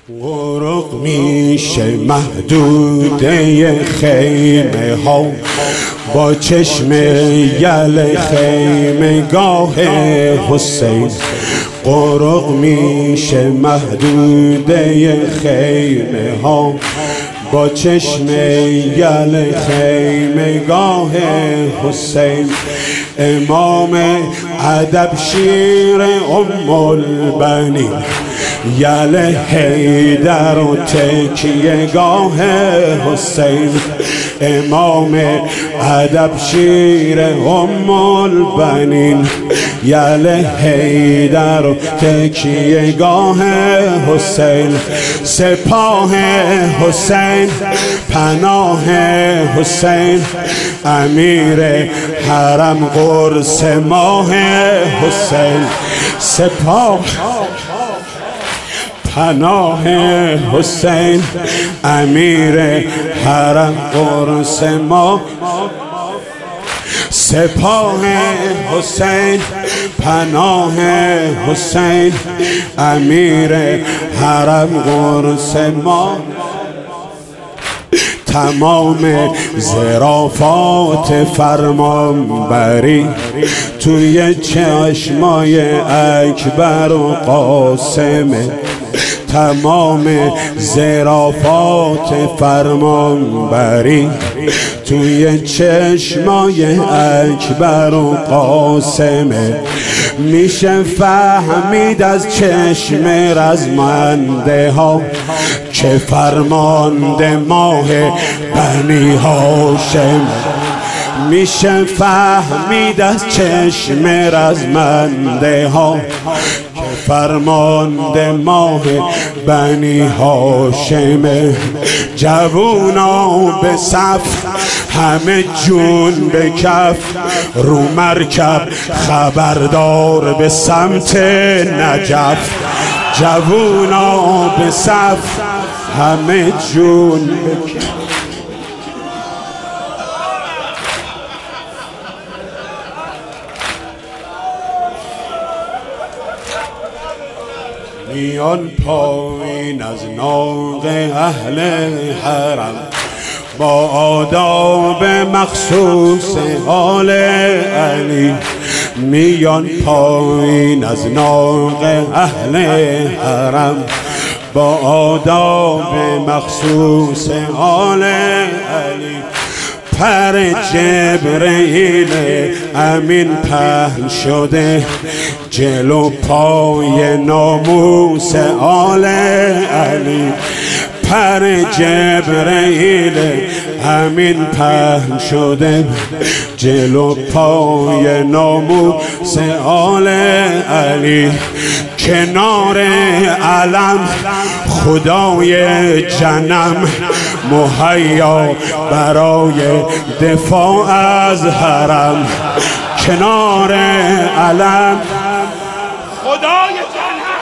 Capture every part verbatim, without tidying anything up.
غرق میشه محدوده خیمه ها با چشم یل خیمه گاه حسین. غرق میشه محدوده خیمه ها با چشم یل خیمه گاه حسین. امام ادب شیر ام البنین یل حیدر و تکیه گاه حسین. امام ادب شیر ام البنین یل حیدر و تکیه گاه حسین. سپاه حسین پناه حسین امیر حرم قرص ماه حسین. سپاه پناه حسین امیر حرم قرص ماه. سپاه حسین پناه حسین امیر حرم قرص ماه. تمام ظرافات فرمانبری توی چشمای اکبر و قاسمه. تمام ظرافات فرمانبری توی چشمای اکبر و قاسمه. میشه فهمید از چشم رزمنده ها که فرمانده ماه بنی هاشم. میشه فهمید از چشم رزمنده ها که فرمانده ماه بنی هاشم. جوونا به صف همه جون به کف رو مرکب خبردار به سمت نجف. جوونا به صف همه جون به کف. میان پایین از ناق اهل حرم با آداب مخصوص آل علی. میان پایین از ناق اهل حرم با آداب مخصوص آل علی. پر جبرئیل امین پهن شده جلو پای ناموس آل علی. پر جبرئیل امین پهن شده جلو پای ناموس آل علی. کنار علم خدای جنم مهیا برای دفاع از حرم. کنار علم خدای جنم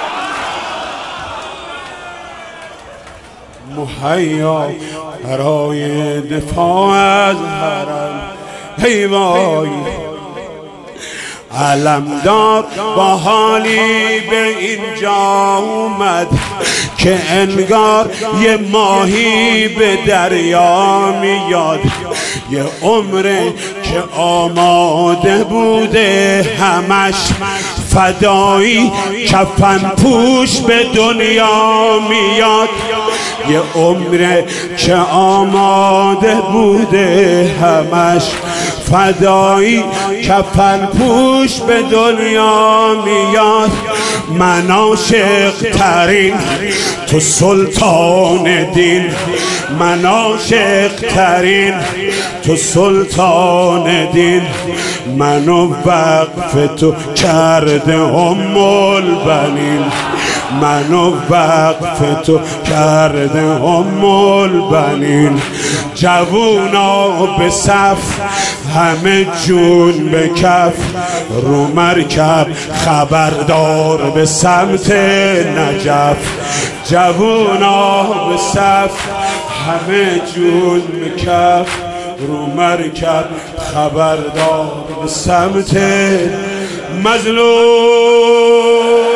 مهیا برای دفاع از حرم. ای وای علمدار با حالی به اینجا اومد که انگار یه ماهی به دریا میاد. یه عمره که آماده بوده همش فدایی کفن پوش به دنیا میاد. یه عمره که آماده بوده همش فدایی کفن پوش به دنیا میاد. من عاشق ترین تو سلطان دین، من عاشق ترین تو سلطان دین. منو وقف تو کرده ام البنین، منو وقف تو کرده ام البنین. جوونا به صف همه جون به کف رو مرکب خبردار به سمت نجف. جوونا به صف همه جون به کف رو مرکب خبردار به سمت مظلوم.